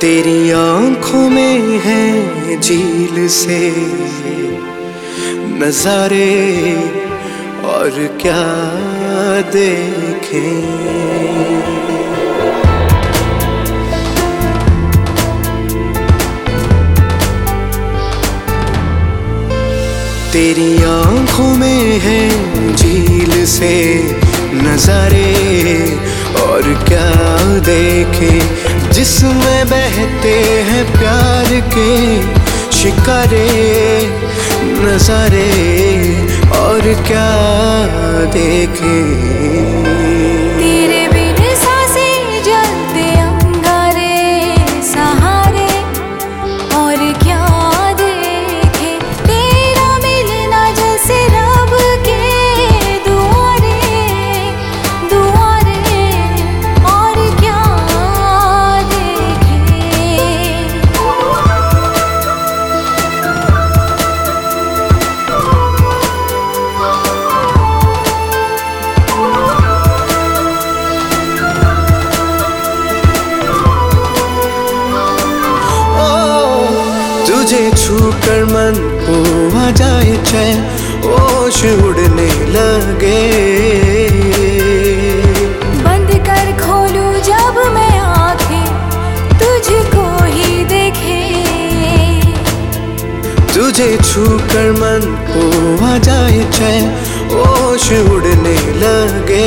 तेरी आंखों में है झील से नजारे और क्या देखें। तेरी आंखों में है झील से नजारे और क्या देखे, जिसमें बहते हैं प्यार के शिकारे नजारे और क्या देखे। तेरे बिन सांसें जलते अंगारे सहारे और क्या देखे, तेरा मिलना जैसे रब के दुआरे दुआरे और क्या देखे। तुझे छूकर मन को आ जाए चैन, होश उड़ने लगे। बंद कर खोलूं जब मैं आंखें, तुझको ही देखे। तुझे छूकर मन को आ जाए चैन, होश उड़ने लगे।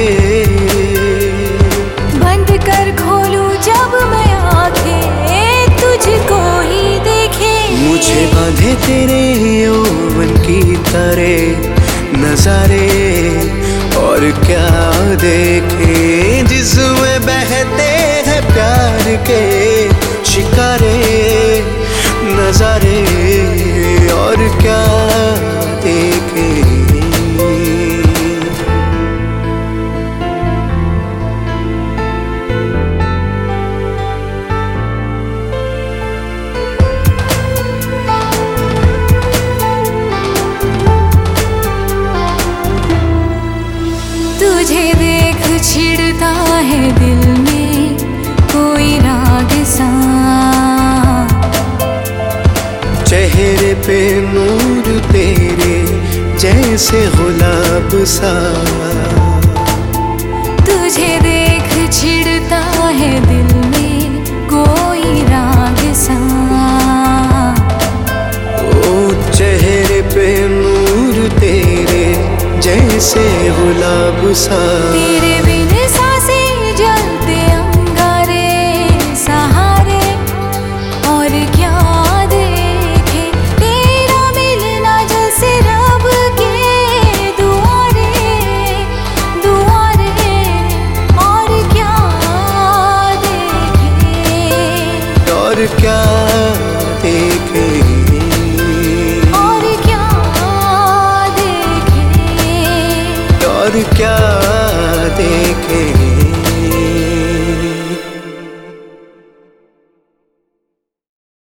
बंद कर खोलूं जब मैं आंखें, तुझको ही देखे। मुझे बांधे तेरे यौवन की तरह नजारे और क्या देखे, जिसमें बहते हैं प्यार के शिकारे नजारे और क्या देखे। तुझे देख छिड़ता है दिल में कोई राग सा, चेहरे पे नूर तेरे जैसे गुलाब सा। तुझे देख छिड़ता है दिल में कोई राग सा। ओ चेहरे पे नूर तेरे जैसे गुलाब सा। तेरे बिन सांसें जलते अंगारे सहारे और क्या देखे, तेरा मिलना जैसे रब के दुआरे दुआरे और क्या देखे। और क्या देखे। और क्या देखे। और क्या देखे।